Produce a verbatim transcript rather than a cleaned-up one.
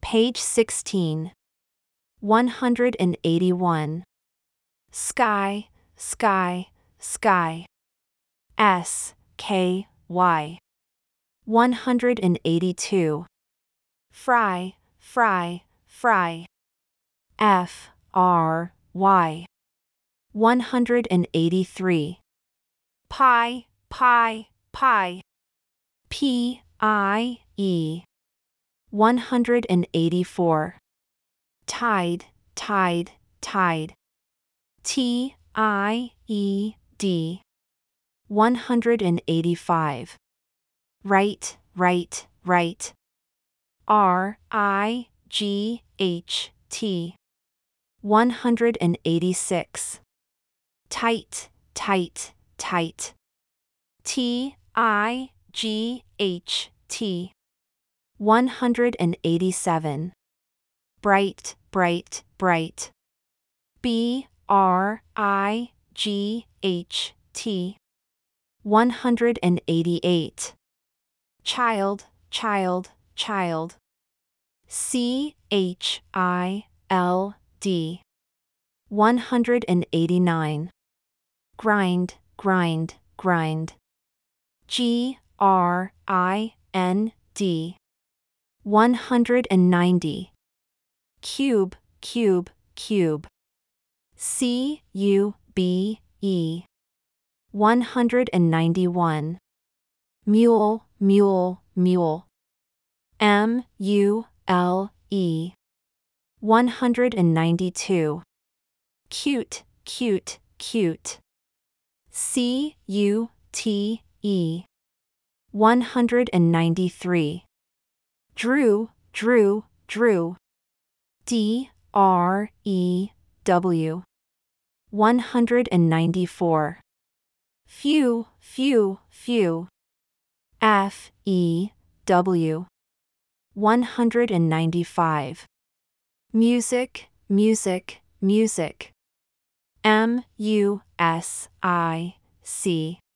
Page sixteen. one hundred eighty-one. Sky, sky, sky. S, K, Y. one hundred eighty-two. Fry, fry, fry. F, R, Y. one hundred eighty-three. Pie, pie, pie. P, I, E. one hundred eighty-four. Tide, tide, tide. T, I, E, D. one hundred eighty-five. Right, right, right. R, I, G, H, T. one hundred eighty-six. Tight, tight, tight. T, I, G, H, T. one hundred eighty-seven. Bright, bright, bright. B, R, I, G, H, T. one hundred eighty-eight. Child, child, child. C, H, I, L, D. one hundred eighty-nine. Grind, grind, grind. G, R, I, N, D. one hundred ninety. Cube, cube, cube. C, U, B, E. one hundred ninety-one. Mule, mule, mule. M, U, L, E. one hundred ninety-two. Cute, cute, cute. C, U, T, E. one hundred ninety-three. Drew, drew, drew. D, R, E, W. one hundred ninety-four. Few, few, few. F, E, W. one hundred ninety-five. Music, music, music. M, U, S, I, C.